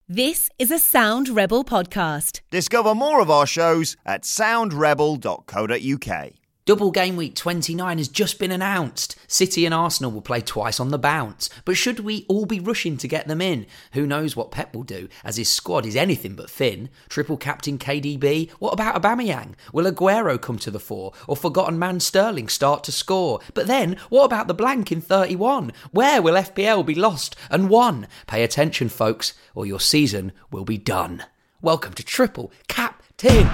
This is a Sound Rebel podcast. Discover more of our shows at soundrebel.co.uk. Double game week 29 has just been announced. City and Arsenal will play twice on the bounce. But should we all be rushing to get them in? Who knows what Pep will do, as his squad is anything but thin. Triple captain KDB? What about Aubameyang? Will Aguero come to the fore? Or forgotten man Sterling start to score? But then, what about the blank in 31? Where will FPL be lost and won? Pay attention, folks, or your season will be done. Welcome to Triple Captain.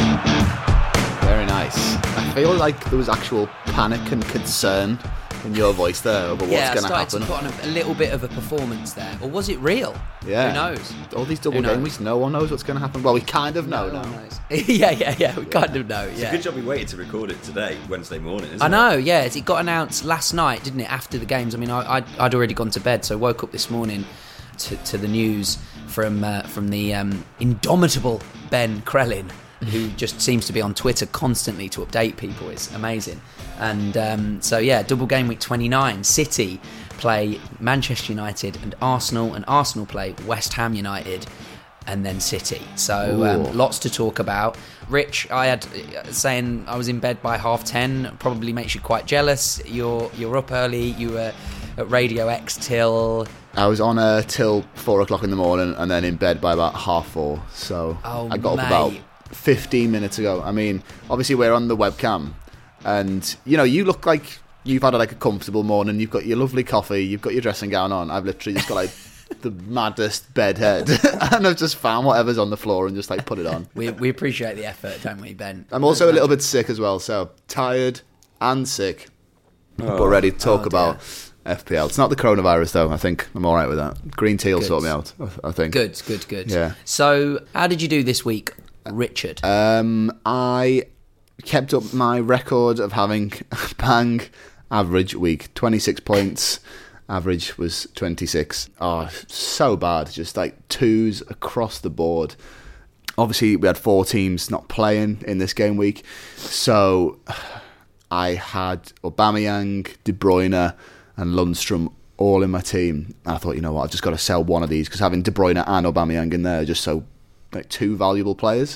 Very nice. I feel like there was actual panic and concern in your voice there over what's going to happen. Yeah, I started to put on a little bit of a performance there. Or was it real? Yeah. Who knows? All these double game weeks, no one knows what's going to happen. Well, we kind of know now. Yeah, we kind of know, It's a good job we waited to record it today, Wednesday morning, isn't it? I know, yeah. It got announced last night, didn't it, after the games? I mean, I'd already gone to bed, so I woke up this morning to the news from the indomitable Ben Crellin, who just seems to be on Twitter constantly to update people. It's amazing. And so, double game week 29. City play Manchester United and Arsenal play West Ham United and then City. So lots to talk about. Rich, I had saying I was in bed by 10:30. Probably makes you quite jealous. You're up early. You were at Radio X till... I was on till 4 o'clock in the morning and then in bed by about 4:30. So I got up about 15 minutes ago. I mean, obviously we're on the webcam and, you look like you've had a comfortable morning. You've got your lovely coffee. You've got your dressing gown on. I've literally just got the maddest bedhead and I've just found whatever's on the floor and just put it on. We appreciate the effort, don't we, Ben? I'm also a little bit sick as well, so tired and sick, but ready to talk about FPL. It's not the coronavirus though. I think I'm all right with that. Green tea will sort me out, I think. Good. Yeah. So how did you do this week, Richard? I kept up my record of having a bang average week. 26 points. Average was 26. Oh, so bad. Just twos across the board. Obviously, we had 4 teams not playing in this game week. So I had Aubameyang, De Bruyne and Lundstram all in my team. And I thought, you know what, I've just got to sell one of these because having De Bruyne and Aubameyang in there are just so two valuable players.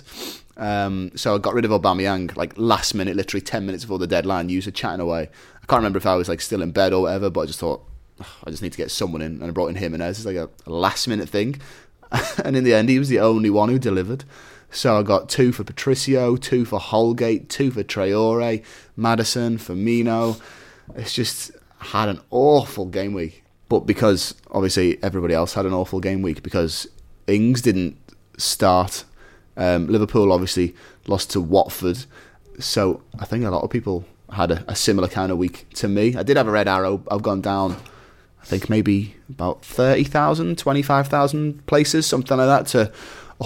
So I got rid of Aubameyang last minute, literally 10 minutes before the deadline. You were chatting away. I can't remember if I was still in bed or whatever, but I just thought, I just need to get someone in, and I brought in Jimenez. It's a last minute thing. And in the end, he was the only one who delivered. So I got 2 for Patricio, 2 for Holgate, 2 for Traore, Maddison, Firmino. It's just had an awful game week. But because obviously everybody else had an awful game week because Ings didn't start. Liverpool obviously lost to Watford. So I think a lot of people had a similar kind of week to me. I did have a red arrow. I've gone down, I think maybe about 30,000, 25,000 places, something like that, to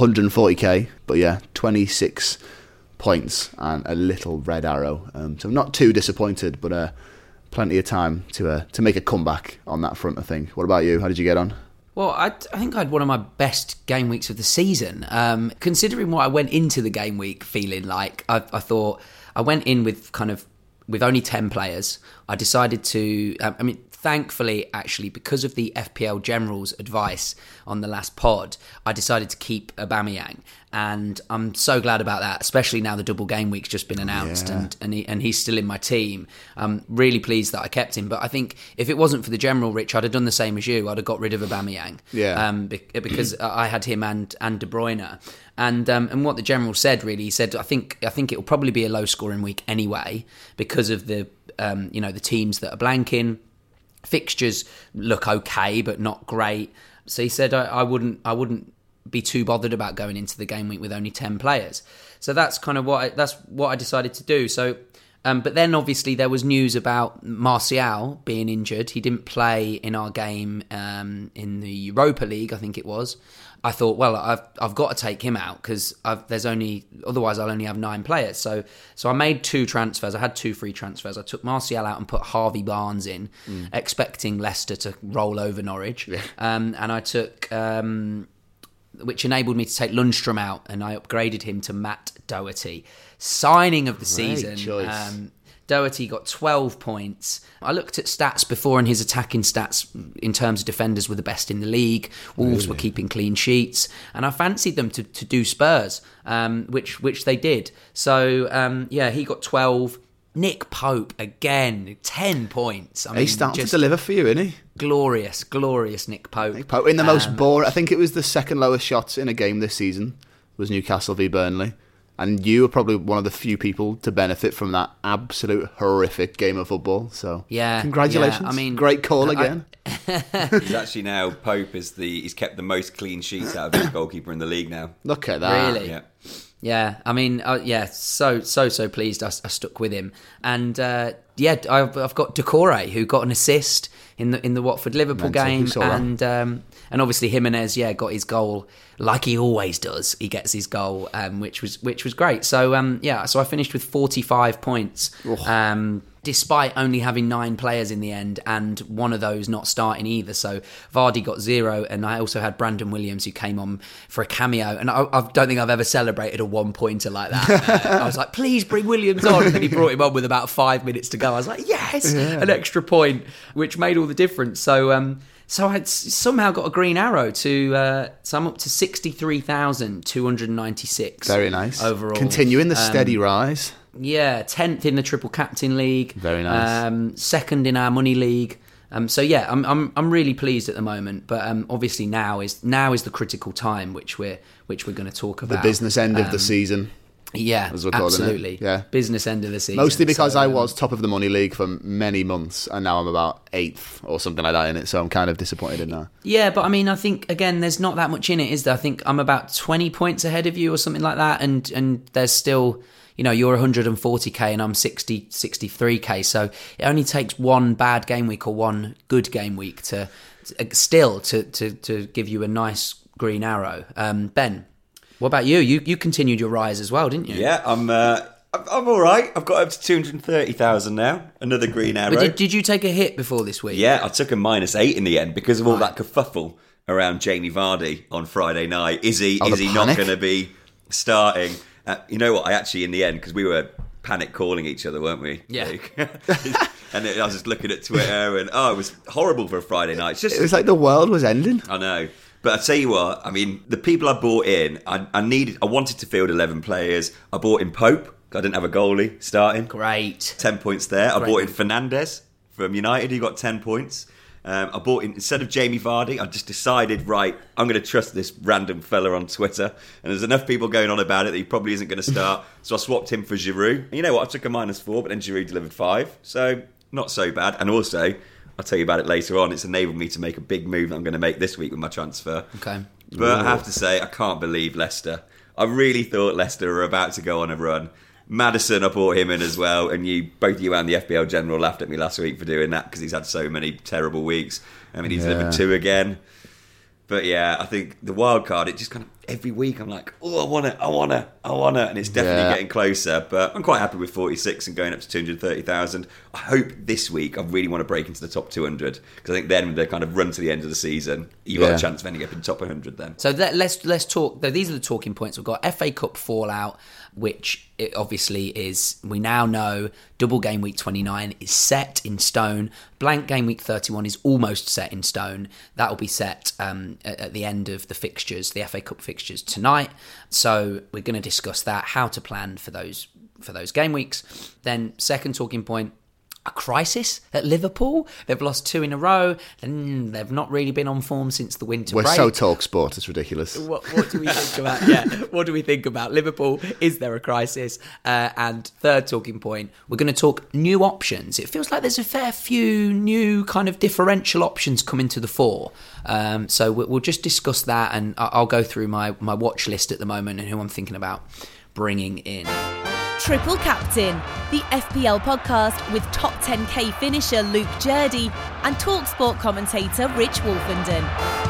140k. But yeah, 26 points and a little red arrow. So I'm not too disappointed, but plenty of time to make a comeback on that front, I think. What about you? How did you get on? Well, I think I had one of my best game weeks of the season. Considering what I went into the game week feeling like, I thought I went in with only 10 players. I decided to, thankfully, actually, because of the FPL General's advice on the last pod, I decided to keep Aubameyang. And I'm so glad about that, especially now the double game week's just been announced and he's still in my team. I'm really pleased that I kept him. But I think if it wasn't for the General, Rich, I'd have done the same as you. I'd have got rid of Aubameyang. Yeah. Because I had him and De Bruyne. And what the General said, really, he said, I think it'll probably be a low scoring week anyway because of the the teams that are blanking. Fixtures look okay, but not great. So he said I wouldn't be too bothered about going into the game week with only 10 players. So that's kind of what I decided to do. So, but then obviously there was news about Martial being injured. He didn't play in our game in the Europa League, I think it was. I thought, well, I've got to take him out because otherwise I'll only have 9 players. So I made 2 transfers. I had 2 free transfers. I took Martial out and put Harvey Barnes in, expecting Leicester to roll over Norwich. Yeah. And I took, which enabled me to take Lundstram out, and I upgraded him to Matt Doherty. Signing of the season. Doherty got 12 points. I looked at stats before, and his attacking stats in terms of defenders were the best in the league. Wolves were keeping clean sheets, and I fancied them to do Spurs, which they did. So, he got 12. Nick Pope, again, 10 points. I mean, He's starting to deliver for you, isn't he? Glorious Nick Pope. Nick Pope in the most boring... I think it was the second lowest shots in a game this season, was Newcastle v Burnley. And you were probably one of the few people to benefit from that absolute horrific game of football. So, congratulations. Yeah, I mean, great call again. He's actually now, Pope he's kept the most clean sheets out of any goalkeeper in the league now. Look at that. Really? Yeah. Yeah, I mean, so pleased I stuck with him. And I've got Decore, who got an assist in the Watford Liverpool game, and obviously Jimenez, got his goal like he always does. He gets his goal, which was great. So so I finished with 45 points. Despite only having 9 players in the end, and one of those not starting either. So Vardy got 0, and I also had Brandon Williams, who came on for a cameo, and I don't think I've ever celebrated a 1-pointer like that. I was like, please bring Williams on, and then he brought him on with about 5 minutes to go. I was like, yes, an extra point, which made all the difference. So I had somehow got a green arrow so I'm up to 63,296. Very nice. Overall. Continuing the steady rise. Yeah, 10th in the Triple Captain League. Very nice. Second in our Money League. I'm really pleased at the moment. But obviously now is the critical time, which we're going to talk about. The business end of the season. Yeah, as we're calling absolutely. It. Yeah, business end of the season. Mostly because I was top of the Money League for many months, and now I'm about 8th or something like that in it. So I'm kind of disappointed in that. Yeah, but I mean, I think again, there's not that much in it, is there? I think I'm about 20 points ahead of you or something like that, and there's still. You're 140k and I'm 63k. So it only takes one bad game week or one good game week to give you a nice green arrow. Ben, what about you? You continued your rise as well, didn't you? Yeah, I'm all right. I've got up to 230,000 now. Another green arrow. But did you take a hit before this week? Yeah, I took a -8 in the end because of all that kerfuffle around Jamie Vardy on Friday night. Is he not going to be starting? You know what? I actually, in the end, because we were panic calling each other, weren't we? Yeah. And I was just looking at Twitter, and it was horrible for a Friday night. It was like the world was ending. I know. But I tell you what, I mean, the people I bought in, I wanted to field 11 players. I bought in Pope. I didn't have a goalie starting. Great. 10 points there. I bought in Fernandes from United. He got 10 points. I bought in, instead of Jamie Vardy, I just decided, right, I'm going to trust this random fella on Twitter. And there's enough people going on about it that he probably isn't going to start. So I swapped him for Giroud. And you know what? I took a -4, but then Giroud delivered 5. So not so bad. And also, I'll tell you about it later on. It's enabled me to make a big move that I'm going to make this week with my transfer. Okay. But I have to say, I can't believe Leicester. I really thought Leicester were about to go on a run. Maddison, I brought him in as well, and both you and the FPL General laughed at me last week for doing that because he's had so many terrible weeks. I mean, he's delivered 2 again. But yeah, I think the wild card, it just kind of, every week I'm like, I want it, and it's definitely getting closer. But I'm quite happy with 46 and going up to 230,000. I hope this week I really want to break into the top 200 because I think then with the kind of run to the end of the season, you've got a chance of ending up in the top 100 then. So let's talk. These are the talking points. We've got FA Cup fallout, which it obviously is, we now know double game week 29 is set in stone. Blank game week 31 is almost set in stone. That will be set at the end of the fixtures, the FA Cup fixtures tonight. So we're going to discuss that, how to plan for those game weeks. Then second talking point, a crisis at Liverpool. They've lost 2 in a row, and they've not really been on form since the winter break. We're so talk sport, it's ridiculous. What do we think about? Yeah, what do we think about Liverpool? Is there a crisis? And third talking point, we're going to talk new options. It feels like there's a fair few new kind of differential options coming to the fore. So we'll just discuss that, and I'll go through my watch list at the moment and who I'm thinking about bringing in. Triple Captain, the FPL podcast with top 10k finisher Luke Jurdy and TalkSport commentator Rich Wolfenden.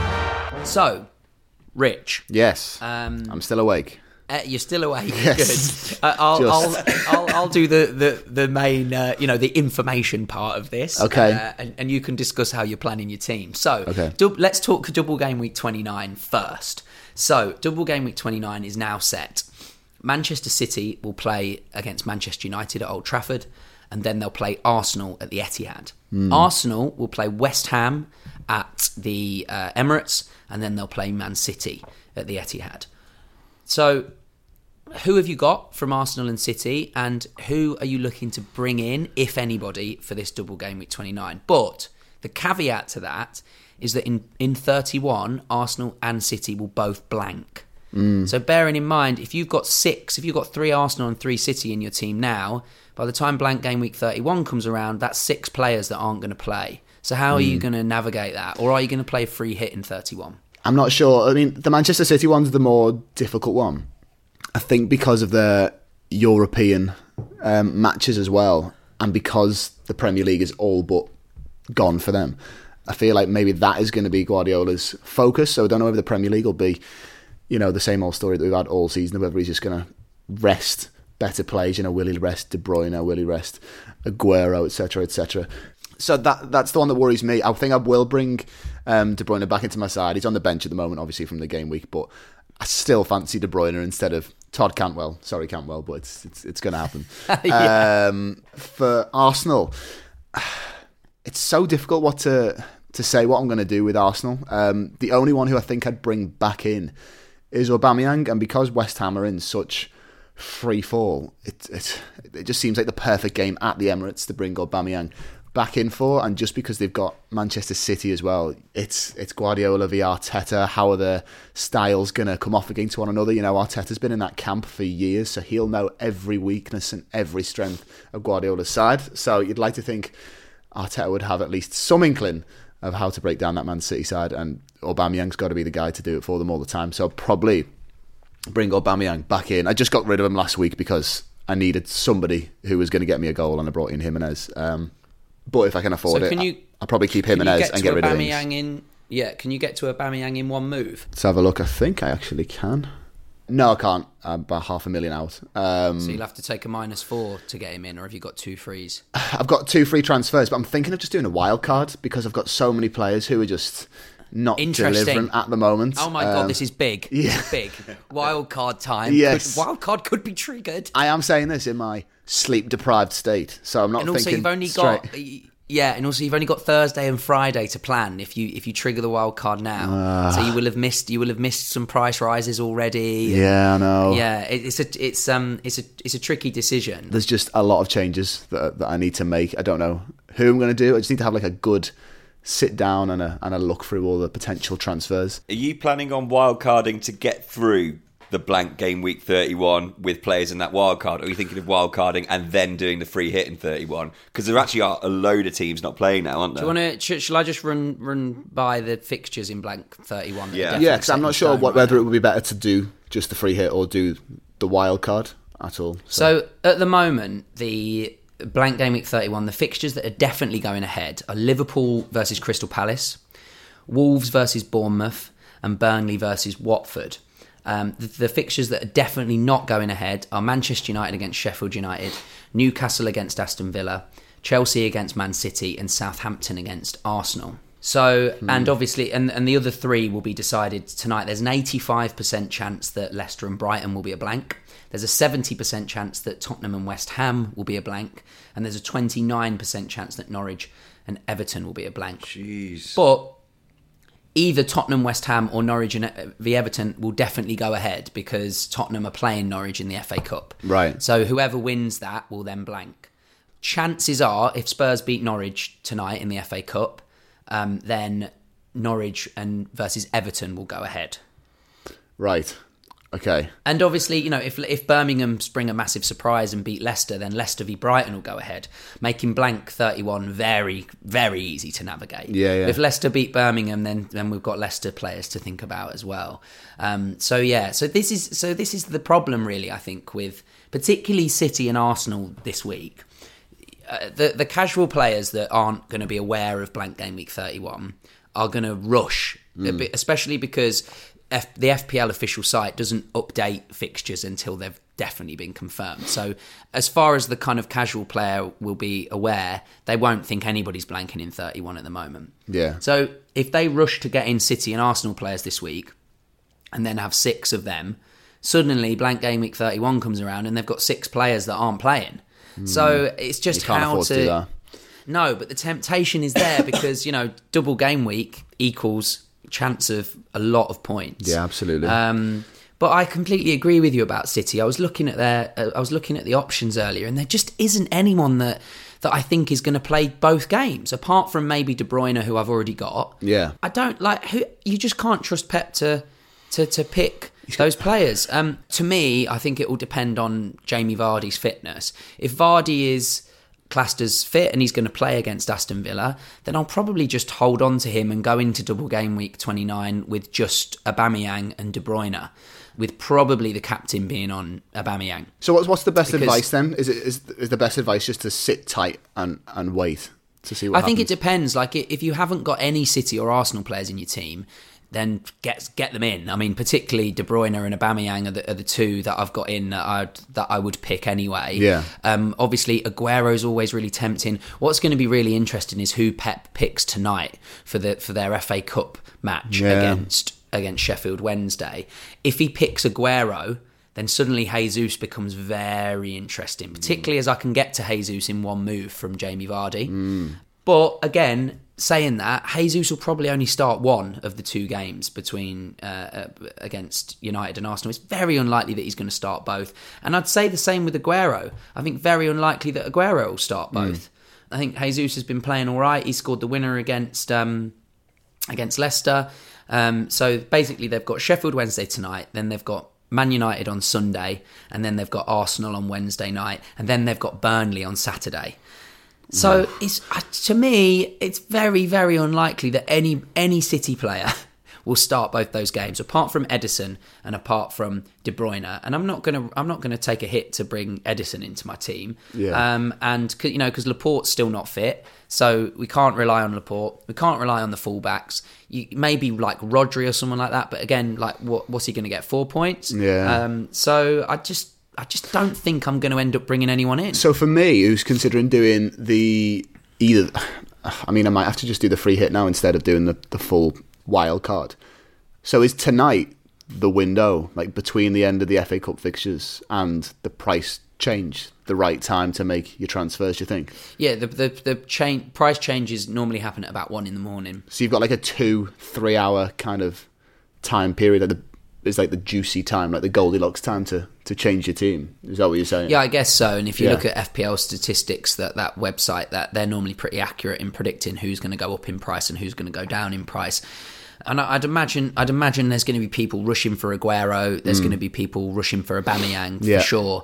So, Rich. Yes, I'm still awake. You're still awake. Yes. Good. I'll do the main, the information part of this. Okay. And you can discuss how you're planning your team. So, okay. Let's talk double game week 29 first. So, double game week 29 is now set. Manchester City will play against Manchester United at Old Trafford. and then they'll play Arsenal at the Etihad. Arsenal will play West Ham at the Emirates, and then they'll play Man City at the Etihad. So who have you got from Arsenal and City, and who are you looking to bring in, if anybody, for this double game week 29? But the caveat to that is that in 31, Arsenal and City will both blank. So bearing in mind, if you've got 3 Arsenal and 3 City in your team now, by the time blank game week 31 comes around, that's 6 players that aren't going to play. So how are you going to navigate that? Or are you going to play a free hit in 31? I'm not sure. I mean, the Manchester City one's the more difficult one. I think because of the European matches as well, and because the Premier League is all but gone for them, I feel like maybe that is going to be Guardiola's focus. So I don't know if the Premier League will be, the same old story that we've had all season, whether he's just going to rest better players. Will he rest De Bruyne? Will he rest Aguero, etc., etc.? So that's the one that worries me. I think I will bring De Bruyne back into my side. He's on the bench at the moment, obviously, from the game week, but I still fancy De Bruyne instead of Todd Cantwell. Sorry, Cantwell, but it's going to happen. For Arsenal, it's so difficult what to say what I'm going to do with Arsenal. The only one who I think I'd bring back in is Aubameyang, and because West Ham are in such free fall, it just seems like the perfect game at the Emirates to bring Aubameyang back in for. And just because they've got Manchester City as well, it's Guardiola v Arteta. How are the styles going to come off against one another? Arteta's been in that camp for years, so he'll know every weakness and every strength of Guardiola's side. So you'd like to think Arteta would have at least some inkling of how to break down that Man City side, and Aubameyang's got to be the guy to do it for them all the time. So I'll probably bring Aubameyang back in. I just got rid of him last week because I needed somebody who was going to get me a goal, and I brought in Jimenez. But if I can afford I'll probably keep Jimenez and get rid of him. Can you get to Aubameyang in one move? Let's have a look. I think I actually can. No, I can't. I'm about $500,000 out. So you'll have to take a -4 to get him in, or have you got 2 frees? I've got 2 free transfers, but I'm thinking of just doing a wild card because I've got so many players who are just not delivering at the moment. Oh my God, this is big. Yeah. This is big. Wild card time. Yes. Wild card could be triggered. I am saying this in my sleep-deprived state, so I'm not thinking straight. And also you've only got Thursday and Friday to plan if you trigger the wild card now. So you will have missed some price rises already. Yeah, I know. Yeah, it's a tricky decision. There's just a lot of changes that I need to make. I don't know who I'm going to do. I just need to have like a good sit down and a look through all the potential transfers. Are you planning on wildcarding to get through the blank game week 31 with players in that wildcard, or are you thinking of wildcarding and then doing the free hit in 31? Because there actually are a load of teams not playing now, aren't there? Do you want to? Shall I just run by the fixtures in blank 31? Yeah, because I'm not sure whether it would be better to do just the free hit or do the wildcard at all. So at the moment, the blank game week 31, the fixtures that are definitely going ahead are Liverpool versus Crystal Palace, Wolves versus Bournemouth, and Burnley versus Watford. The fixtures that are definitely not going ahead are Manchester United against Sheffield United, Newcastle against Aston Villa, Chelsea against Man City, and Southampton against Arsenal. So, and obviously, and the other 3 will be decided tonight. There's an 85% chance that Leicester and Brighton will be a blank. There's a 70% chance that Tottenham and West Ham will be a blank. And there's a 29% chance that Norwich and Everton will be a blank. Jeez. But either Tottenham, West Ham or Norwich v Everton will definitely go ahead because Tottenham are playing Norwich in the FA Cup. Right. So whoever wins that will then blank. Chances are, if Spurs beat Norwich tonight in the FA Cup, then Norwich versus Everton will go ahead. Right. Okay. And obviously, if Birmingham spring a massive surprise and beat Leicester, then Leicester v Brighton will go ahead, making blank 31 very, very easy to navigate. Yeah. If Leicester beat Birmingham, then we've got Leicester players to think about as well. So this is the problem, really. I think with particularly City and Arsenal this week, the casual players that aren't going to be aware of blank game week 31 are going to rush, especially because the FPL official site doesn't update fixtures until they've definitely been confirmed. So as far as the kind of casual player will be aware, they won't think anybody's blanking in 31 at the moment. Yeah. So if they rush to get in City and Arsenal players this week and then have 6 of them, suddenly blank game week 31 comes around and they've got 6 players that aren't playing. So it's just You can't how afford to do to. that. No, but the temptation is there because, double game week equals chance of a lot of points. Yeah, absolutely. But I completely agree with you about City. I was looking at the options earlier, and there just isn't anyone that I think is going to play both games, apart from maybe De Bruyne, who I've already got. Yeah. I don't like who. You just can't trust Pep to pick those players. To me, I think it will depend on Jamie Vardy's fitness. If Vardy is classed as fit and he's going to play against Aston Villa, then I'll probably just hold on to him and go into double game week 29 with just Aubameyang and De Bruyne, with probably the captain being on Aubameyang. So what's the best advice then? Is the best advice just to sit tight and wait to see what happens? I think it depends. Like, if you haven't got any City or Arsenal players in your team, then get them in. I mean, particularly De Bruyne and Aubameyang are the two that I've got in that I would pick anyway. Yeah. Obviously, Aguero's always really tempting. What's going to be really interesting is who Pep picks tonight for their FA Cup match against Sheffield Wednesday. If he picks Aguero, then suddenly Jesus becomes very interesting, particularly as I can get to Jesus in one move from Jamie Vardy. But again, saying that, Jesus will probably only start one of the two games between against United and Arsenal. It's very unlikely that he's going to start both. And I'd say the same with Aguero. I think very unlikely that Aguero will start both. I think Jesus has been playing all right. He scored the winner against Leicester. So basically they've got Sheffield Wednesday tonight, then they've got Man United on Sunday, and then they've got Arsenal on Wednesday night, and then they've got Burnley on Saturday. So to me, it's very, very unlikely that any City player will start both those games, apart from Ederson and apart from De Bruyne. And I'm not gonna take a hit to bring Ederson into my team. Yeah. And because Laporte's still not fit, so we can't rely on Laporte. We can't rely on the fullbacks. Maybe like Rodri or someone like that. But again, like what's he going to get? 4 points? Yeah. So I just don't think I'm going to end up bringing anyone in. So for me, who's considering doing I might have to just do the free hit now instead of doing the full wild card. So is tonight the window, like between the end of the FA Cup fixtures and the price change, the right time to make your transfers, you think? Yeah, the price changes normally happen at about 1 a.m. So you've got like a 2-3 hour kind of time period. It's like the juicy time, like the Goldilocks time to change your team. Is that what you're saying? Yeah, I guess so. And if you look at FPL statistics, that website, that they're normally pretty accurate in predicting who's going to go up in price and who's going to go down in price. And I'd imagine there's going to be people rushing for Aguero. There's going to be people rushing for Aubameyang for sure.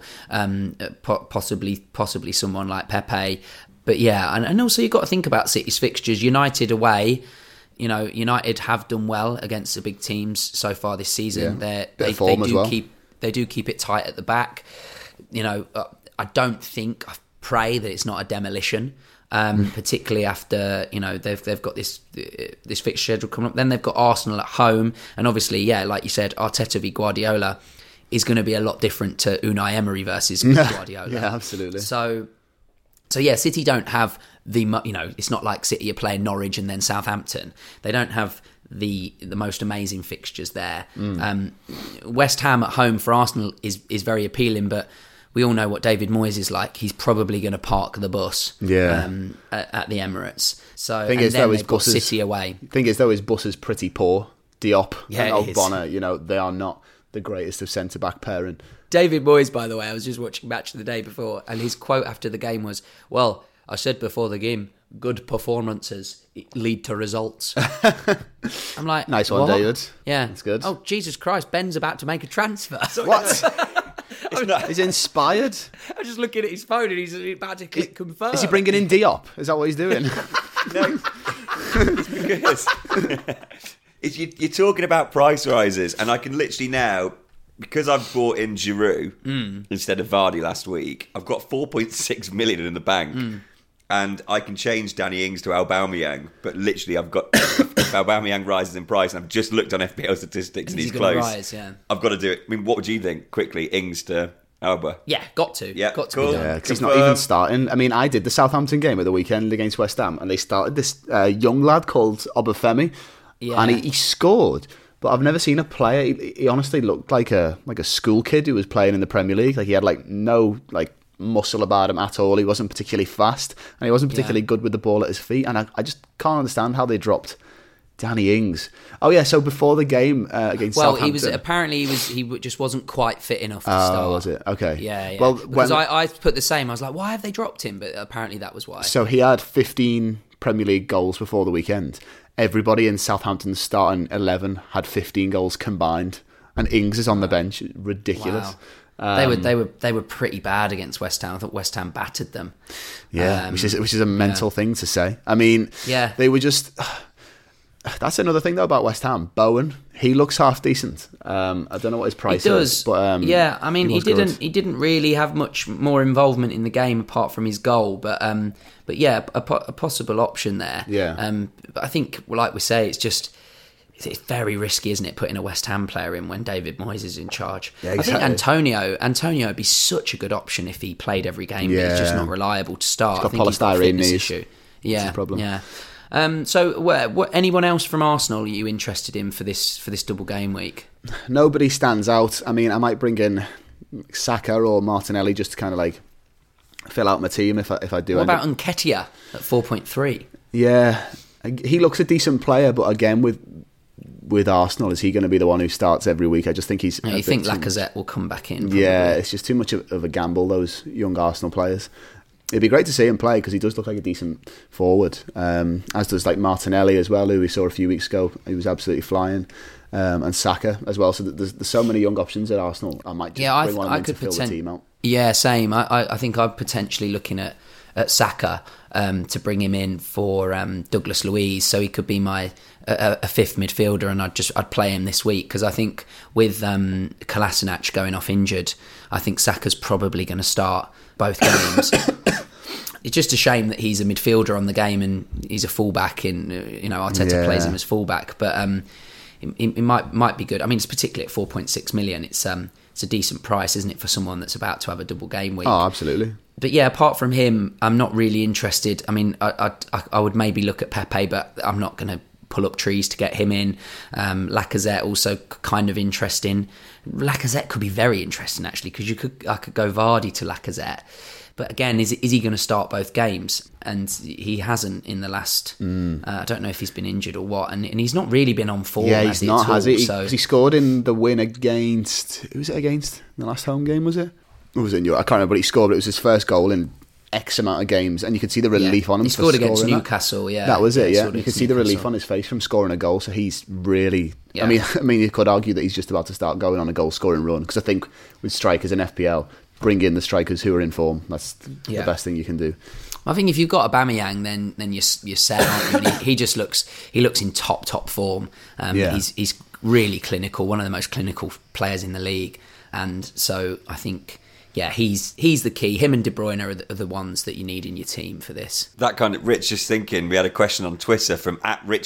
Possibly someone like Pepe. But yeah, and also you've got to think about City's fixtures. United away. United have done well against the big teams so far this season. Yeah. They do keep it tight at the back. I pray that it's not a demolition. Particularly after they've got this fixture schedule coming up. Then they've got Arsenal at home, and obviously, like you said, Arteta v Guardiola is going to be a lot different to Unai Emery versus Guardiola. Yeah, absolutely. So yeah, City don't have it's not like City are playing Norwich and then Southampton. They don't have the most amazing fixtures there. West Ham at home for Arsenal is very appealing, but we all know what David Moyes is like. He's probably going to park the bus at the Emirates. So they've got City away. Thing is, though, his bus is pretty poor. Diop and Ogbonna, they are not the greatest of centre-back pairing. David Moyes, by the way, I was just watching Match of the Day before, and his quote after the game was, "Well, I said before the game, good performances lead to results." I'm like, nice one, what? David. Yeah, that's good. Oh, Jesus Christ, Ben's about to make a transfer. What? He's inspired. I'm just looking at his phone and he's about to click confirm. Is he bringing in Diop? Is that what he's doing? No, it's because you're talking about price rises, and I can literally now, because I've bought in Giroud instead of Vardy last week, I've got 4.6 million in the bank, and I can change Danny Ings to Aubameyang, but literally I've got Aubameyang rises in price, and I've just looked on FPL statistics and he's close. Rise, yeah. I've got to do it. I mean, what would you think? Quickly, Ings to Auba. Yeah, got to. Yeah, got to cool. be done. Yeah, because he's not even starting. I mean, I did the Southampton game at the weekend against West Ham, and they started this young lad called Obafemi, and he scored. But I've never seen a player. He honestly looked like a school kid who was playing in the Premier League. Like he had no muscle about him at all. He wasn't particularly fast, and he wasn't particularly good with the ball at his feet. And I just can't understand how they dropped Danny Ings. Oh yeah, so before the game against Southampton, he just wasn't quite fit enough to start. Oh, was it? Okay. Yeah. Well, because I put the same. I was like, why have they dropped him? But apparently that was why. So he had 15 Premier League goals before the weekend. Everybody in Southampton's starting 11 had 15 goals combined, and Ings is on the bench. Ridiculous. Wow. They were pretty bad against West Ham. I thought West Ham battered them. Yeah, which is a mental thing to say. I mean, they were just. That's another thing though about West Ham. Bowen, he looks half decent. I don't know what his price is, but I mean, he didn't really have much more involvement in the game apart from his goal. But yeah, a possible option there. Yeah. But I think, like we say, it's very risky, isn't it, putting a West Ham player in when David Moyes is in charge? Yeah, exactly. I think Antonio would be such a good option if he played every game, but he's just not reliable to start. He's got polystyrene knees. Issue. Yeah, that's a problem. Yeah. So, anyone else from Arsenal are you interested in for this double game week? Nobody stands out. I mean, I might bring in Saka or Martinelli just to kind of like fill out my team if I do. What about Nketiah at 4.3? Yeah, he looks a decent player, but again with Arsenal, is he going to be the one who starts every week? I just think he's. You think Lacazette will come back in? Probably. Yeah, it's just too much of a gamble. Those young Arsenal players. It'd be great to see him play because he does look like a decent forward, as does like Martinelli as well, who we saw a few weeks ago. He was absolutely flying, and Saka as well. So there's so many young options at Arsenal. I might just bring one of them to fill the team out. Yeah, same. I think I'm potentially looking at Saka to bring him in for Douglas Luiz, so he could be my a fifth midfielder, and I'd play him this week because I think with Kolasinac going off injured, I think Saka's probably going to start both games. It's just a shame that he's a midfielder on the game and he's a fullback. Arteta plays him as fullback, but it might be good. I mean, it's particularly at 4.6 million. It's a decent price, isn't it, for someone that's about to have a double game week? Oh, absolutely. But yeah, apart from him, I'm not really interested. I mean, I would maybe look at Pepe, but I'm not going to pull up trees to get him in. Lacazette also kind of interesting. Lacazette could be very interesting actually because I could go Vardy to Lacazette. But again, is he going to start both games? And he hasn't in the last. I don't know if he's been injured or what, and he's not really been on form. Yeah, he's not, has he? So he scored in the win against. Who was it against? The last home game, was it? Or was it in Europe? I can't remember. But he scored. But it was his first goal in X amount of games, and you could see the relief on him. He scored against Newcastle. Yeah, that was it. Yeah, you could see the relief on his face from scoring a goal. So he's really. Yeah. I mean, you could argue that he's just about to start going on a goal scoring run because I think with strikers in FPL. Bring in the strikers who are in form. That's the best thing you can do. I think if you've got Aubameyang, then you're set, aren't you? And he just looks in top form. He's really clinical, one of the most clinical players in the league, and so I think he's the key. Him and De Bruyne are the ones that you need in your team for this. That kind of Rich just thinking. We had a question on Twitter from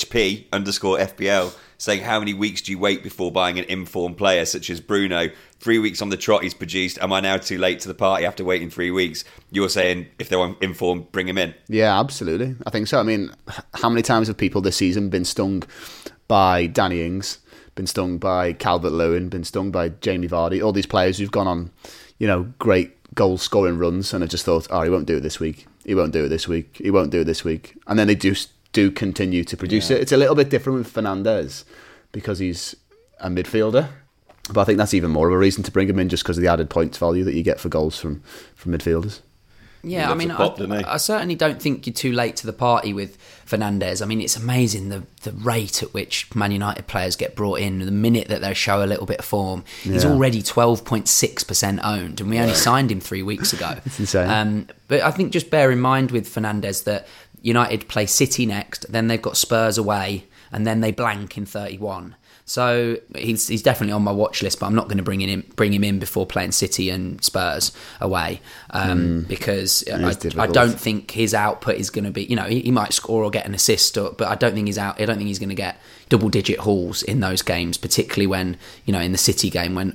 @RichP_FPL saying how many weeks do you wait before buying an informed player such as Bruno? 3 weeks on the trot he's produced. Am I now too late to the party after waiting 3 weeks? You're saying if they're informed, bring him in. Yeah, absolutely. I think so. I mean, how many times have people this season been stung by Danny Ings, been stung by Calvert-Lewin, been stung by Jamie Vardy, all these players who've gone on, great goal scoring runs and have just thought, he won't do it this week. He won't do it this week. He won't do it this week. And then they do continue to produce it. It's a little bit different with Fernandes because he's a midfielder. But I think that's even more of a reason to bring him in just because of the added points value that you get for goals from midfielders. Yeah, I mean, I certainly don't think you're too late to the party with Fernandes. I mean, it's amazing the rate at which Man United players get brought in. The minute that they show a little bit of form, he's already 12.6% owned, and we only signed him 3 weeks ago. It's insane. But I think just bear in mind with Fernandes that United play City next, then they've got Spurs away, and then they blank in 31. So he's definitely on my watch list, but I'm not going to bring him in before playing City and Spurs away because I don't think his output is going to be. He might score or get an assist, but I don't think I don't think he's going to get double-digit hauls in those games, particularly when in the City game when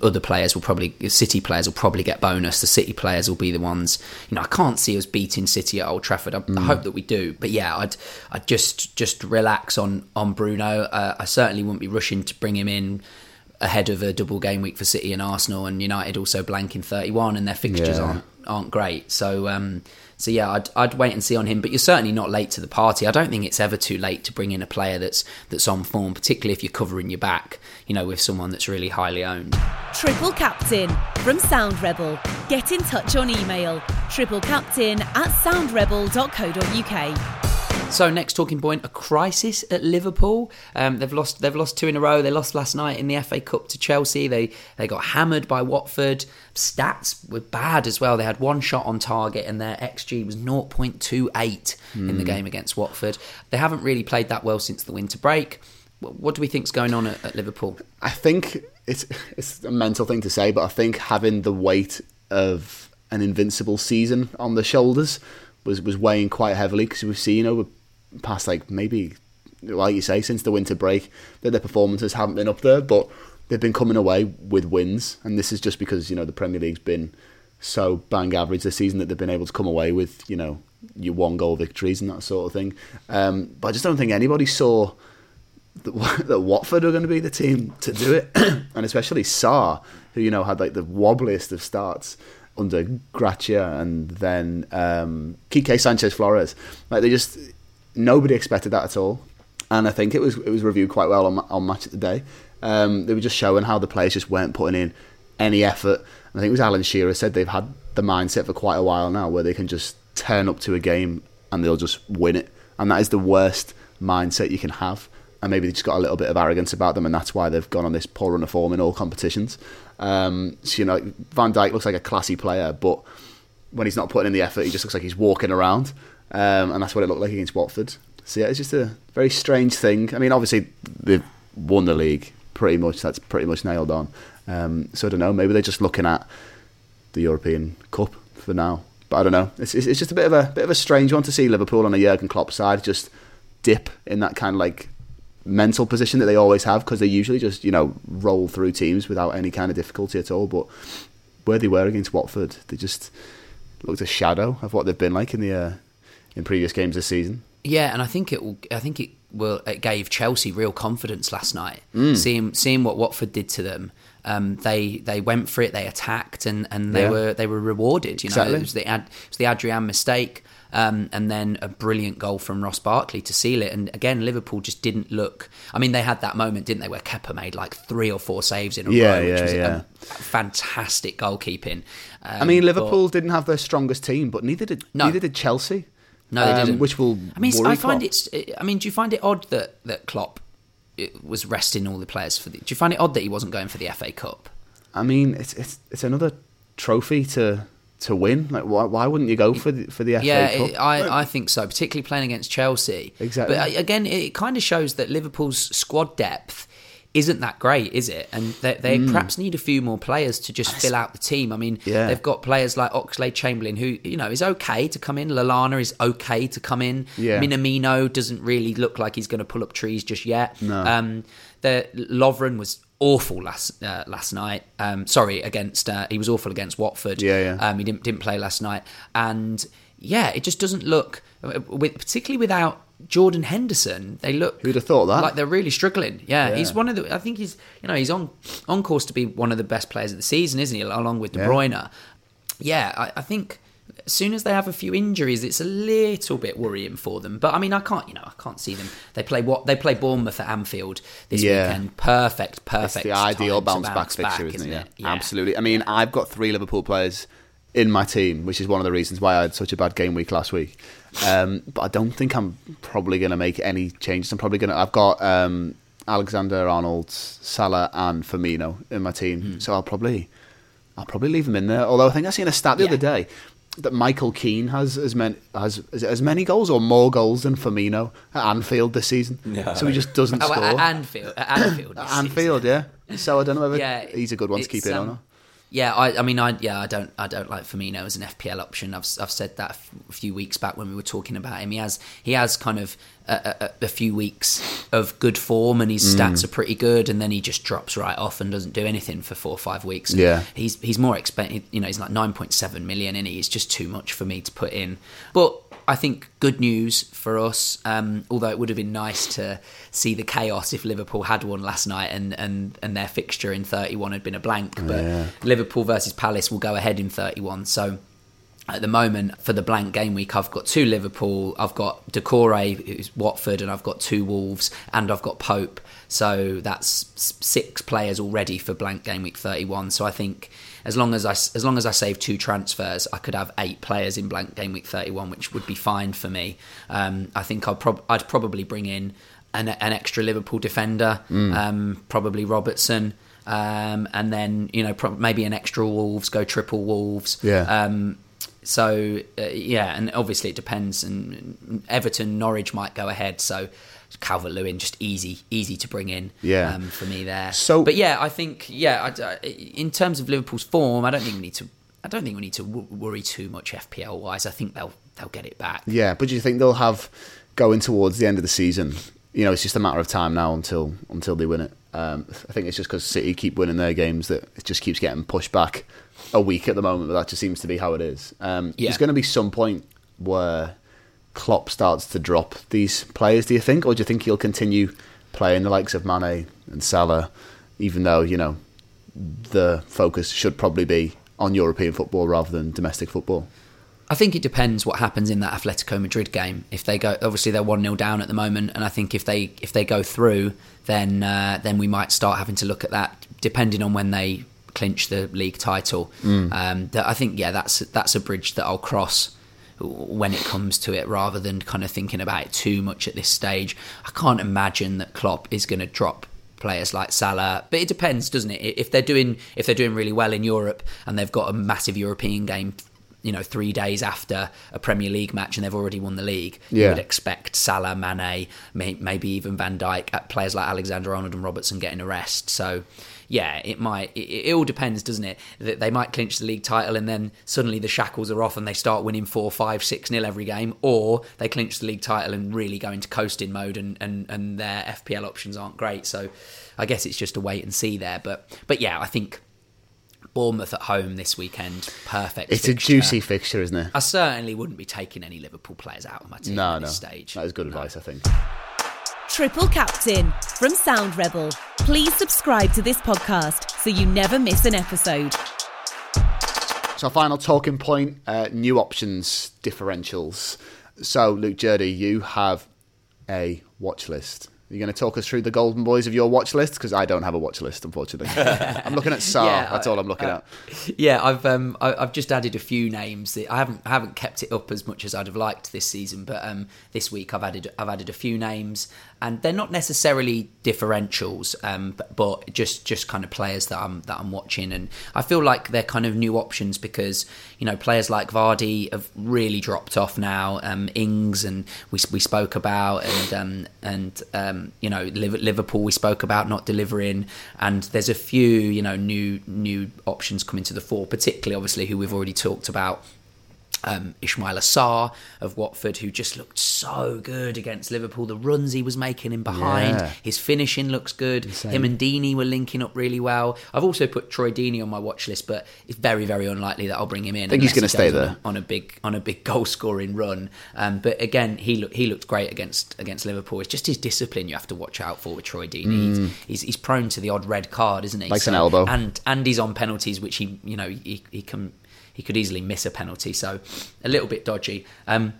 City players will probably get bonus. The City players will be the ones. I can't see us beating City at Old Trafford. I hope that we do, but I'd just relax on Bruno. I certainly wouldn't be rushing to bring him in ahead of a double game week for City and Arsenal, and United also blanking 31, and their fixtures aren't great. So yeah, I'd wait and see on him, but you're certainly not late to the party. I don't think it's ever too late to bring in a player that's on form, particularly if you're covering your back, with someone that's really highly owned. Triple Captain from Sound Rebel. Get in touch on email triplecaptain@soundrebel.co.uk. So next talking point, a crisis at Liverpool. They've lost 2 in a row. They lost last night in the FA Cup to Chelsea. They got hammered by Watford. Stats were bad as well. They had 1 shot on target and their XG was 0.28 in the game against Watford. They haven't really played that well since the winter break. What do we think's going on at Liverpool? I think it's a mental thing to say, but I think having the weight of an invincible season on the shoulders was weighing quite heavily, because we've seen over past, maybe, like you say, since the winter break, that their performances haven't been up there, but they've been coming away with wins, and this is just because the Premier League's been so bang average this season that they've been able to come away with your 1-goal victories and that sort of thing. But I just don't think anybody saw that Watford are going to be the team to do it, and especially Sarr, who had the wobbliest of starts under Gracia, and then Quique Sanchez-Flores. Nobody expected that at all, and I think it was reviewed quite well on Match of the Day. They were just showing how the players just weren't putting in any effort. And I think it was Alan Shearer said they've had the mindset for quite a while now where they can just turn up to a game and they'll just win it, and that is the worst mindset you can have. And maybe they just got a little bit of arrogance about them, and that's why they've gone on this poor run of form in all competitions. Van Dijk looks like a classy player, but when he's not putting in the effort, he just looks like he's walking around. And that's what it looked like against Watford. So yeah, it's just a very strange thing. I mean, obviously they've won the league pretty much. That's pretty much nailed on. So I don't know. Maybe they're just looking at the European Cup for now. But I don't know. It's just a bit of a strange one to see Liverpool on a Jurgen Klopp side just dip in that kind of mental position that they always have, because they usually just roll through teams without any kind of difficulty at all. But where they were against Watford, they just looked a shadow of what they've been like in previous games this season. Yeah, and I think it gave Chelsea real confidence last night. Seeing what Watford did to them, they went for it, they attacked, and they were rewarded. Exactly. It was the Adrian mistake. And then a brilliant goal from Ross Barkley to seal it. And again, Liverpool just didn't look... I mean, they had that moment, didn't they, where Kepa made 3 or 4 saves in a row, which was fantastic goalkeeping. Liverpool didn't have their strongest team, but neither did Chelsea. No, they didn't. Which will worry Klopp. Do you find it odd that Klopp was resting all the players for do you find it odd that he wasn't going for the FA Cup? I mean, it's another trophy to win. Why wouldn't you go for the FA Cup? Yeah, I think so, particularly playing against Chelsea. Exactly. But again, it kind of shows that Liverpool's squad depth isn't that great, is it? And they perhaps need a few more players to just fill out the team. I mean, they've got players like Oxlade-Chamberlain, who is okay to come in. Lallana is okay to come in. Yeah. Minamino doesn't really look like he's going to pull up trees just yet. No. Lovren was awful last night. He was awful against Watford. He didn't play last night, and it just doesn't look, particularly without Jordan Henderson. They look. Who'd have thought that? Like they're really struggling. Yeah, he's one of the. I think he's on course to be one of the best players of the season, isn't he? Along with De Bruyne. Yeah, I think as soon as they have a few injuries, it's a little bit worrying for them. But I mean, I can't see them. They play Bournemouth at Anfield this weekend. Perfect. It's the ideal bounce back fixture, isn't it? Yeah. Absolutely. I mean, I've got 3 Liverpool players in my team, which is one of the reasons why I had such a bad game week last week. But I don't think I'm probably going to make any changes. I've got Alexander-Arnold, Salah, and Firmino in my team, so I'll probably leave them in there. Although I think I seen a stat the other day that Michael Keane has as many goals or more goals than Firmino at Anfield this season. No. So he just doesn't score. At Anfield. At Anfield, yeah. So I don't know whether he's a good one to keep in or not. Yeah, I don't like Firmino as an FPL option. I've said that a few weeks back when we were talking about him. He has kind of a few weeks of good form, and his stats are pretty good, and then he just drops right off and doesn't do anything for 4 or 5 weeks. And he's more expensive. He's like 9.7 million, and he's just too much for me to put in. But I think good news for us, although it would have been nice to see the chaos if Liverpool had won last night and their fixture in 31 had been a blank. But Liverpool versus Palace will go ahead in 31. So at the moment, for the blank game week, I've got 2 Liverpool, I've got Doucouré, who's Watford, and I've got 2 Wolves, and I've got Pope. So that's 6 players already for blank game week 31. So I think as long as I save 2 transfers, I could have 8 players in blank game week 31, which would be fine for me. I think I'd probably bring in an extra Liverpool defender, probably Robertson, and then maybe an extra Wolves, go triple Wolves. And obviously it depends. And Everton, Norwich might go ahead. So Calvert-Lewin, just easy to bring in. For me there. I think in terms of Liverpool's form, I don't think we need to worry too much FPL wise. I think they'll get it back. Yeah, but do you think they'll have going towards the end of the season? It's just a matter of time now until they win it. I think it's just because City keep winning their games that it just keeps getting pushed back a week at the moment, but that just seems to be how it is. There's going to be some point where Klopp starts to drop these players, do you think? Or do you think he'll continue playing the likes of Mane and Salah, even though, the focus should probably be on European football rather than domestic football? I think it depends what happens in that Atletico Madrid game. If they go, obviously they're 1-0 down at the moment, and I think if they go through, then we might start having to look at that, depending on when they clinch the league title. I think that's a bridge that I'll cross when it comes to it, rather than kind of thinking about it too much at this stage. I can't imagine that Klopp is going to drop players like Salah, but it depends, doesn't it? If they're doing really well in Europe and they've got a massive European game 3 days after a Premier League match and they've already won the league, you would expect Salah, Mane, maybe even Van Dijk, players like Alexander-Arnold and Robertson getting a rest. So it all depends, doesn't it? They might clinch the league title and then suddenly the shackles are off and they start winning 4, 5, 6-0 every game, or they clinch the league title and really go into coasting mode and their FPL options aren't great. So I guess it's just a wait and see there. But I think Bournemouth at home this weekend, perfect. It's fixture. A juicy fixture, isn't it? I certainly wouldn't be taking any Liverpool players out of my team at this stage. That is good advice, I think. Triple Captain from Sound Rebel. Please subscribe to this podcast so you never miss an episode. So, final talking point, new options, differentials. So, Luke Jurdy, you have a watch list. Are you going to talk us through the golden boys of your watch list? Because I don't have a watch list, unfortunately. I'm looking at Sarr. That's all I'm looking at. Yeah, I've just added a few names. I haven't kept it up as much as I'd have liked this season, but this week I've added a few names, and they're not necessarily differentials, but just kind of players that I'm watching, and I feel like they're kind of new options because players like Vardy have really dropped off now. Ings and we spoke about, and Liverpool we spoke about not delivering, and there's a few new options coming to the fore, particularly obviously who we've already talked about. Ismaila Sarr of Watford, who just looked so good against Liverpool. The runs he was making in behind, his finishing looks good. Insane. Him and Deeney were linking up really well. I've also put Troy Deeney on my watch list, but it's very, very unlikely that I'll bring him in. I think he's going to stay there on a big goal scoring run. But again, he looked great against Liverpool. It's just his discipline you have to watch out for with Troy Deeney. He's prone to the odd red card, isn't he? Likes an elbow, and he's on penalties, which he can. He could easily miss a penalty, so a little bit dodgy. I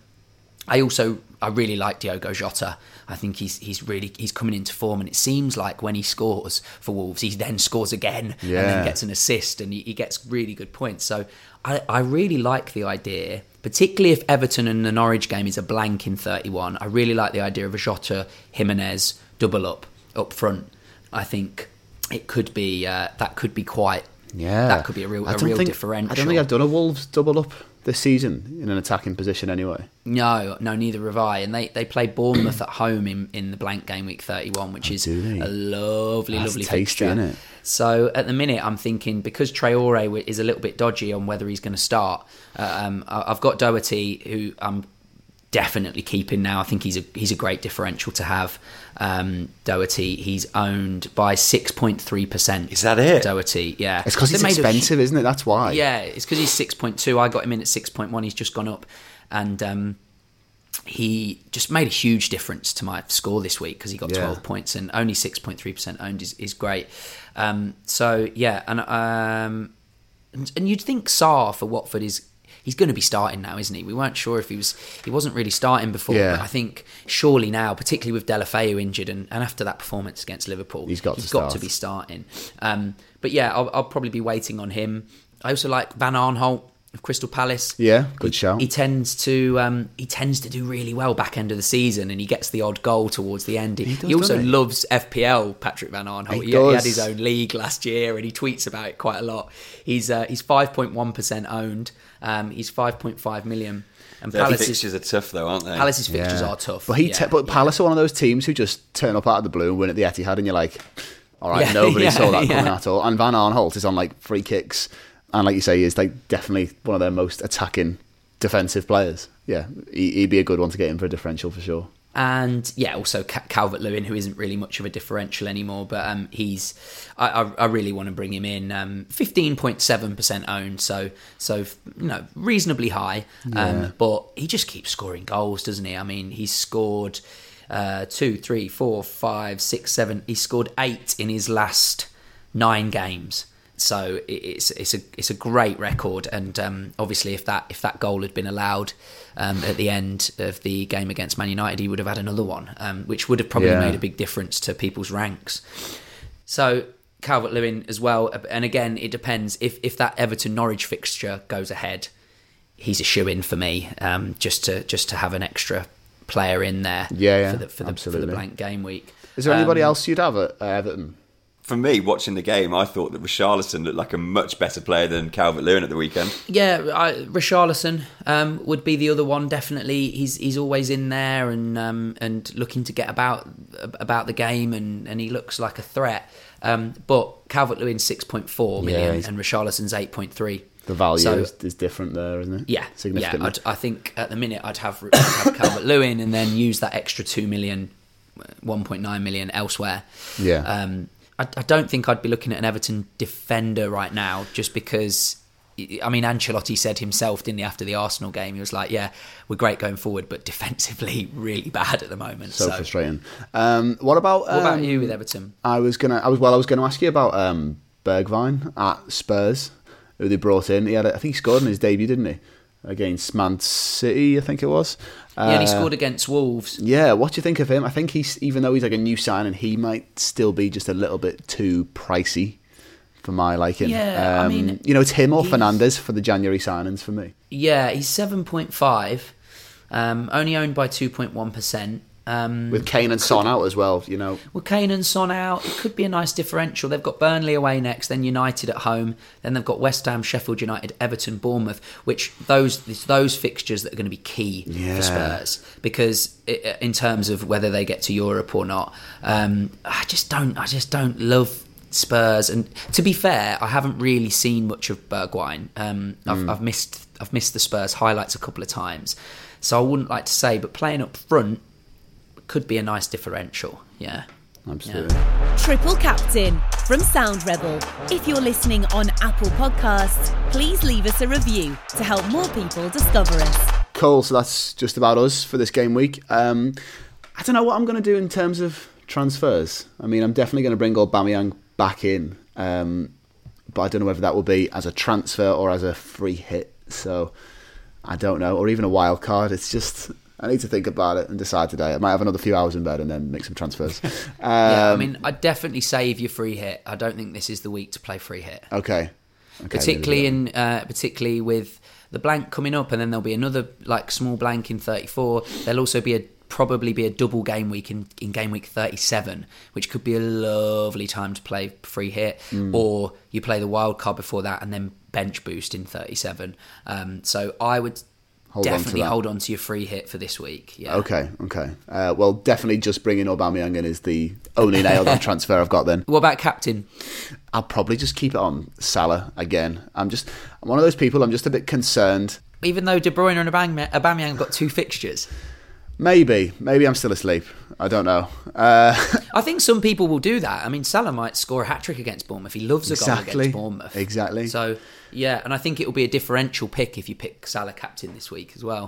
really like Diogo Jota. I think he's coming into form, and it seems like when he scores for Wolves, he then scores again and then gets an assist, and he gets really good points. So I really like the idea, particularly if Everton and the Norwich game is a blank in 31. I really like the idea of a Jota Jimenez double up front. I think it could be that could be quite. Yeah, that could be a real differential. I don't think I've done a Wolves double up this season in an attacking position anyway. No, neither have I. And they play Bournemouth at home in the blank game week 31, which is a lovely tasty, fixture. Isn't it? So at the minute, I'm thinking because Traore is a little bit dodgy on whether he's going to start. I've got Doherty, who I'm definitely keeping now. I think he's a great differential to have. Doherty, he's owned by 6.3%. Is that it? Doherty, yeah. It's because he's expensive, isn't it? That's why. Yeah, it's because he's 6.2. I got him in at 6.1. He's just gone up, and he just made a huge difference to my score this week because he got 12 Yeah. points and only 6.3% owned is great. So yeah, and you'd think Sarr for Watford he's going to be starting now, isn't he? We weren't sure if he wasn't really starting before, Yeah. but I think surely now, particularly with Deulofeu injured and after that performance against Liverpool, He's got to be starting. But yeah, I'll probably be waiting on him. I also like Van Aanholt of Crystal Palace. Yeah, good shout. He tends to do really well back end of the season, and he gets the odd goal towards the end. He also doesn't he? loves FPL. Patrick Van Aanholt. He had his own league last year, and he tweets about it quite a lot. He's 5.1% owned. He's 5.5 million. And Their Palace's fixtures are tough, though, aren't they? Palace's fixtures are tough. But Palace are one of those teams who just turn up out of the blue and win at the Etihad, and you're like, all right, Yeah, nobody yeah, saw that yeah. coming at all. And Van Aanholt is on like free kicks, and like you say, he is like definitely one of their most attacking defensive players. Yeah, he'd be a good one to get in for a differential for sure. And yeah, also Calvert-Lewin, who isn't really much of a differential anymore, but I really want to bring him in. 15.7% owned, so reasonably high. But he just keeps scoring goals, doesn't he? I mean, he's scored 2, 3, 4, 5, 6, 7. He scored 8 in his last 9 games. So it's a great record, and obviously if that goal had been allowed at the end of the game against Man United, he would have had another one, which would have probably made a big difference to people's ranks. So Calvert-Lewin as well, and again it depends if that Everton Norwich fixture goes ahead, he's a shoe-in for me, just to have an extra player in there for the blank game week. Is there anybody else you'd have at Everton? For me, watching the game, I thought that Richarlison looked like a much better player than Calvert-Lewin at the weekend. Yeah, Richarlison would be the other one. Definitely, he's always in there and looking to get about the game, and he looks like a threat. But Calvert-Lewin's 6.4 million and Richarlison's 8.3. The value is different there, isn't it? Yeah, significantly. I think at the minute I'd have Calvert-Lewin and then use that extra 2 million, 1.9 million elsewhere. Yeah. I don't think I'd be looking at an Everton defender right now, just because, I mean, Ancelotti said himself, didn't he, after the Arsenal game, he was like, yeah, we're great going forward, but defensively really bad at the moment. So frustrating. What about you with Everton? I was gonna ask you about Bergwijn at Spurs, who they brought in. I think he scored in his debut, didn't he? Against Man City, I think it was. And he scored against Wolves. Yeah, what do you think of him? I think even though he's like a new signing, he might still be just a little bit too pricey for my liking. Yeah, I mean, it's him or Fernandes for the January signings for me. Yeah, he's 7.5, only owned by 2.1%. With Kane and Son out as well, With Kane and Son out, it could be a nice differential. They've got Burnley away next, then United at home, then they've got West Ham, Sheffield United, Everton, Bournemouth, which those fixtures that are going to be key for Spurs, because in terms of whether they get to Europe or not, I just don't love Spurs. And to be fair, I haven't really seen much of Bergwijn. I've missed the Spurs highlights a couple of times, so I wouldn't like to say, but playing up front could be a nice differential. Yeah, absolutely. Triple Captain from Sound Rebel. If you're listening on Apple Podcasts, please leave us a review to help more people discover us. Cool, so that's just about us for this game week. I don't know what I'm going to do in terms of transfers. I mean, I'm definitely going to bring Aubameyang back in, but I don't know whether that will be as a transfer or as a free hit. So I don't know, or even a wild card. It's just, I need to think about it and decide today. I might have another few hours in bed and then make some transfers. I mean, I'd definitely save your free hit. I don't think this is the week to play free hit. Okay. Particularly with the blank coming up, and then there'll be another like small blank in 34. There'll also be probably be a double game week in game week 37, which could be a lovely time to play free hit, or you play the wild card before that and then bench boost in 37. So I would definitely hold on to your free hit for this week. Yeah. Okay. Well, definitely just bringing Aubameyang in is the only nailed on transfer I've got then. What about captain? I'll probably just keep it on Salah again. I'm one of those people, I'm just a bit concerned. Even though De Bruyne and Aubameyang have got 2 fixtures. Maybe I'm still asleep. I don't know. I think some people will do that. I mean, Salah might score a hat-trick against Bournemouth. He loves a goal against Bournemouth. Exactly. So, yeah, and I think it will be a differential pick if you pick Salah captain this week as well.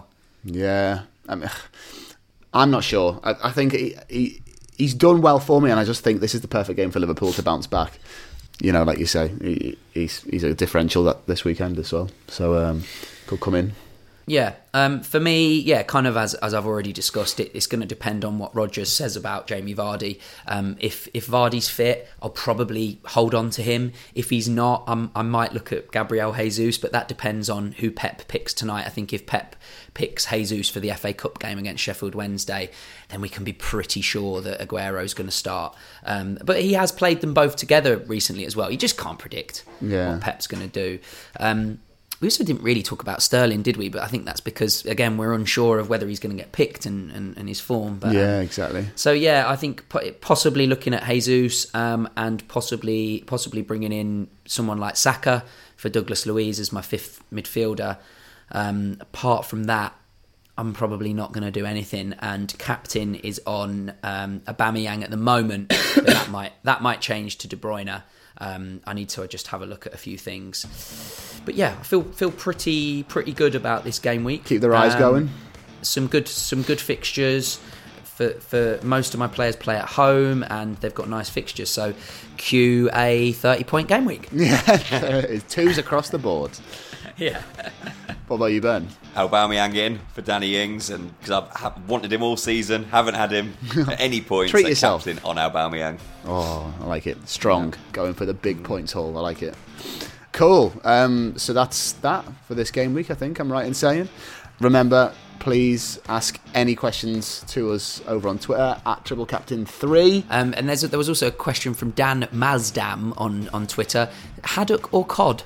Yeah, I mean, I'm not sure. I think he's done well for me, and I just think this is the perfect game for Liverpool to bounce back. You know, like you say, he's a differential this weekend as well, so could come in. Yeah, for me, kind of as I've already discussed, it's going to depend on what Rodgers says about Jamie Vardy. If Vardy's fit, I'll probably hold on to him. If he's not, I might look at Gabriel Jesus, but that depends on who Pep picks tonight. I think if Pep picks Jesus for the FA Cup game against Sheffield Wednesday, then we can be pretty sure that Aguero's going to start. But he has played them both together recently as well. You just can't predict what Pep's going to do. We also didn't really talk about Sterling, did we? But I think that's because, again, we're unsure of whether he's going to get picked and his form. But, yeah, exactly. So, I think possibly looking at Jesus and possibly bringing in someone like Saka for Douglas Luiz as my fifth midfielder. Apart from that, I'm probably not going to do anything. And captain is on Aubameyang at the moment. But that might change to De Bruyne. I need to just have a look at a few things, but I feel pretty good about this game week. Keep their eyes going. Some good fixtures for most of my players play at home, and they've got nice fixtures. So, cue a 30-point game week. Yeah, it's twos across the board. Yeah. What about you, Ben? Aubameyang in for Danny Ings, and because I've wanted him all season, haven't had him at any point. Treat yourself. Captain on Aubameyang. Oh, I like it. Strong, going for the big points haul. I like it. Cool. So that's that for this game week, I think I'm right in saying. Remember, please ask any questions to us over on Twitter at TripleCaptain3. And there was also a question from Dan Mazdam on Twitter. Haddock or cod?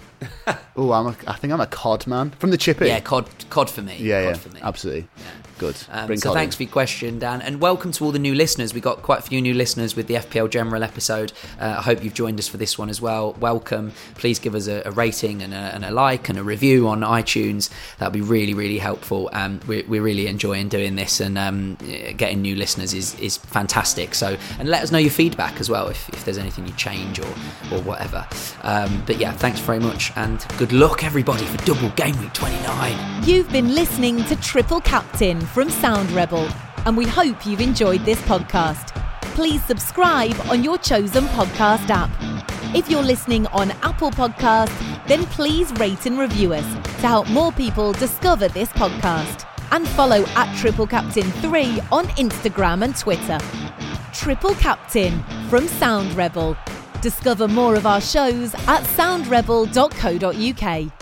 Oh, I think I'm a cod man from the chippy. Yeah, cod for me. Yeah, cod for me. Absolutely. Yeah. Good. So thanks for your question, Dan, and welcome to all the new listeners. We got quite a few new listeners with the FPL General episode. I hope you've joined us for this one as well. Welcome. Please give us a rating and a like and a review on iTunes. That'd be really, really helpful. We're really enjoying doing this, and getting new listeners is fantastic. So, and let us know your feedback as well if there's anything you change or whatever. But thanks very much, and good luck everybody for double game week 29. You've been listening to Triple Captain from Sound Rebel, and we hope you've enjoyed this podcast. Please subscribe on your chosen podcast app. If you're listening on Apple Podcasts, then please rate and review us to help more people discover this podcast. And follow at Triple Captain 3 on Instagram and Twitter. Triple Captain from Sound Rebel. Discover more of our shows at soundrebel.co.uk.